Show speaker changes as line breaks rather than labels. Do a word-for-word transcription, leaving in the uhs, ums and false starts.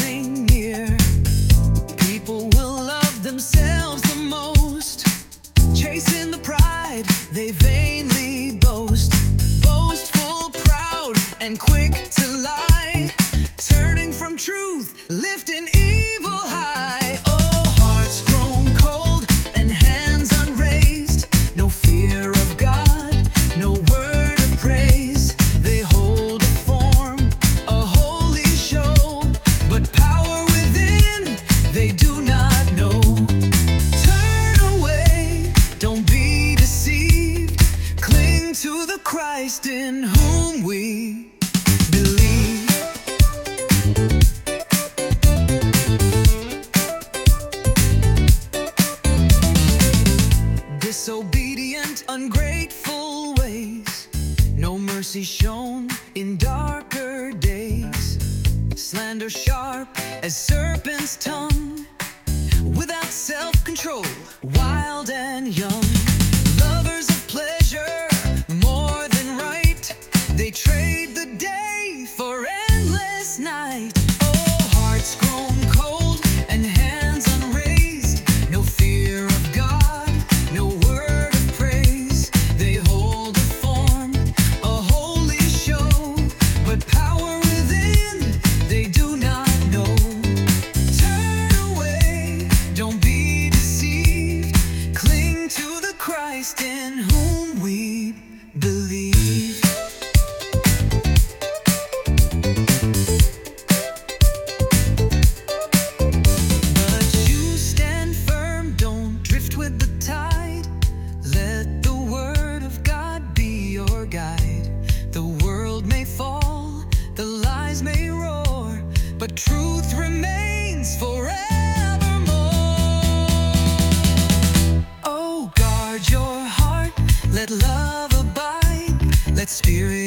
drawing near. People will love themselves the most, chasing the pride they vainly boast. Boastful, proud, and quick to lie, turning from truth, lifting evil high. Oh, hearts grown cold and hands unraised, no fear of God, no word of praise. They hold a form, a holy show, but power within they do not know. Turn away, don't be deceived, cling to the Christ in whom we believe. Disobedient, ungrateful ways, no mercy shown in darker days. Slander sharp as serpent's tongue, without self-control, wild and young. Lovers of pleasure more than right, they trade the day for endless night. Oh, hearts grown cold and hands unraised, no fear of God, no word of praise. They hold a form, a holy show, but power within they do not know. Turn away, don't be deceived, cling to the Christ in whom we believe. But you stand firm, don't drift with the tide. Let the word of God be your guide. The world may fall, the lies may roar, but truth remains forevermore. Oh, guard your heart, let love abide, let spirit